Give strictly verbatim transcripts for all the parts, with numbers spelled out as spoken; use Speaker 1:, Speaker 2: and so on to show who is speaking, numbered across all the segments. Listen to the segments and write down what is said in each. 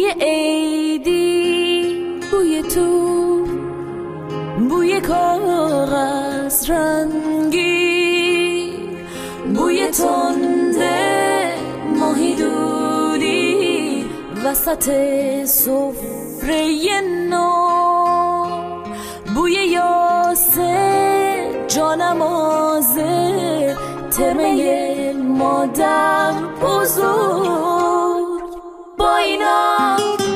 Speaker 1: بوی عیدی، بوی تو، بوی کاغذ رنگی، بوی تنده ماهی دودی وسط سفره نو، بوی یاسه جانمازه ترمه مادر بزرگ. با اینا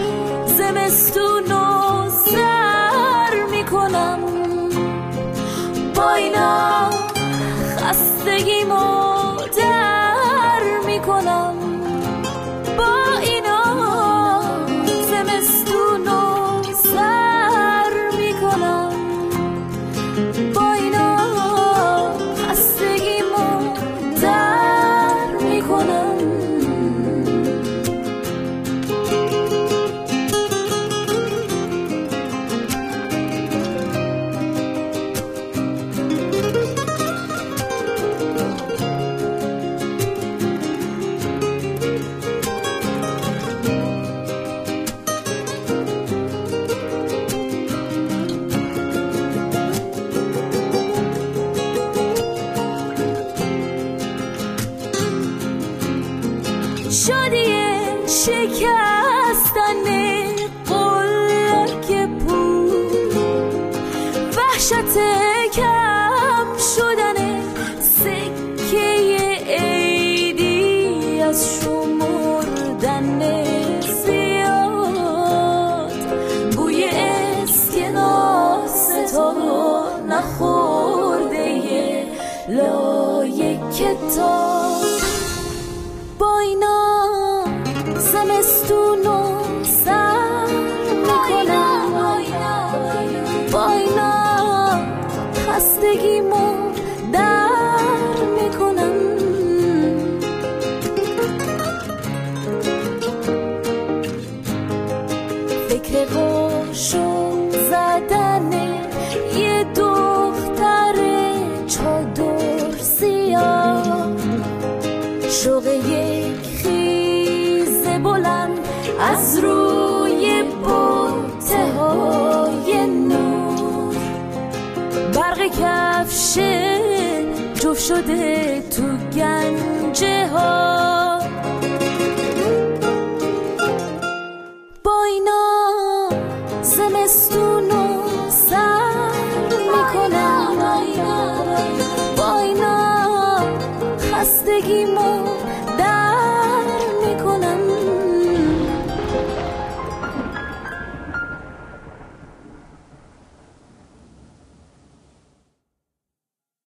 Speaker 1: زمستونو سر میکنم، با اینا خستگیمو در میکنم، با اینا زمستونو سر میکنم، با اینا خستگیمو در میکنم. شادی شکستن قلک پول، وحشت کم شدن سکه عیدی، از شمردن زیاد، بوی اسکناس تا نخورده لای کتاب. با اینا زمستونو سر میکنم، با اینا خستگیمو در میکنم. فکر قاشق زدن یه دختر چادر سیاه، شوق یک خیز بلند از روی بوته های نور، برق کفش جفت شده تو گنجه ها. با اینا زمستون